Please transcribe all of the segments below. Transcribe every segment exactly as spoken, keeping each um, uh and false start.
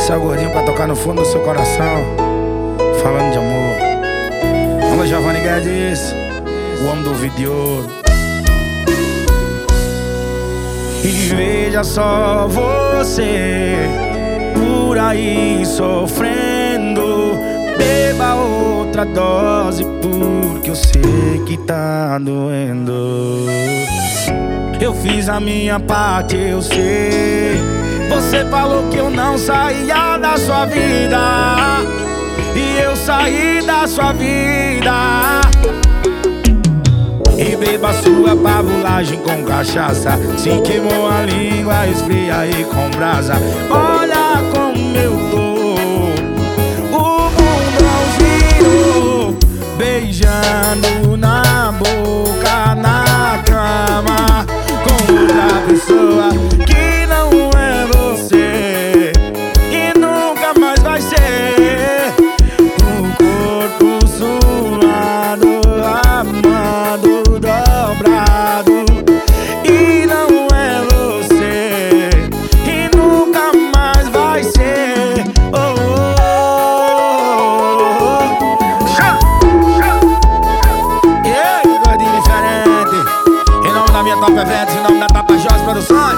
Esse é o gordinho pra tocar no fundo do seu coração, falando de amor. Alô, Giovanni Guedes, o homem do vídeo de ouro. E veja só você por aí sofrendo. Beba outra dose porque eu sei que tá doendo. Eu fiz a minha parte, eu sei. Você falou que eu não saía da sua vida, e eu saí da sua vida. E beba sua pavulagem com cachaça. Se queimou a língua, esfria aí com brasa. Olha como eu tô, o mundão girou, beijando na boca, na cama, com outra pessoa que não é você e nunca mais vai ser. O corpo suado, amado, dobrado, e não é você e nunca mais vai ser. Oh, oh, oh. E aí, gordinho diferente, em nome da minha Top Eventos, em nome da Tapajós Produções.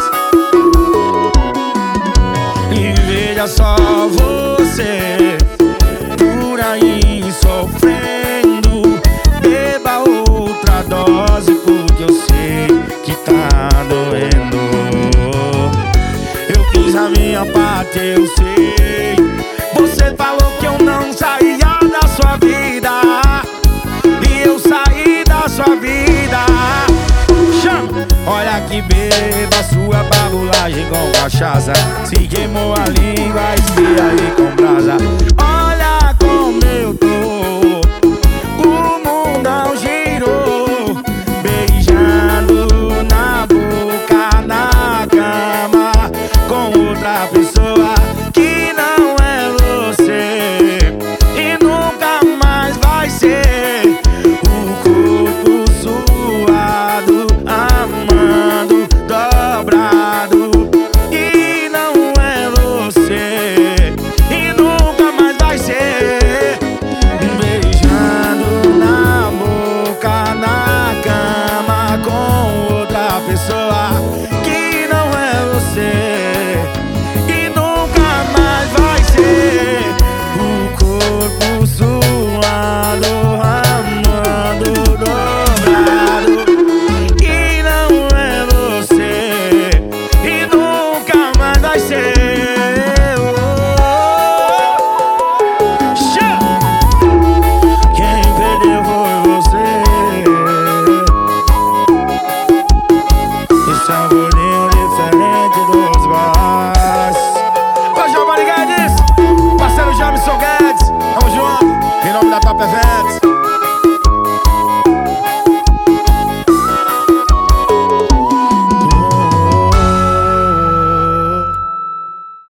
E veja só você por aí sofrendo. Beba outra dose porque eu sei que tá doendo. Eu fiz a minha parte, eu sei. Você falou que eu não saía da sua vida, e eu saí da sua vida. Chama! Olha que beba sua babulagem com cachaça. Se queimou a língua, esfria aí com brasa. Olha como eu tô, o mundão girou, beijando na boca, na cama, com outra pessoa que não é você e nunca mais vai ser. O corpo suado, amando, dobrado, e não é você e nunca mais vai ser. Beijando na boca, na cama, com outra pessoa que não é você e nunca mais vai ser. O corpo suado, amando, dobrado, e não é você e nunca mais vai ser. Quem perdeu foi você. Esse é um gordinho diferente dos boys. Ô, Giovanni Guedes, parceiro Jamison Guedes, tamo junto, em nome da Top Event.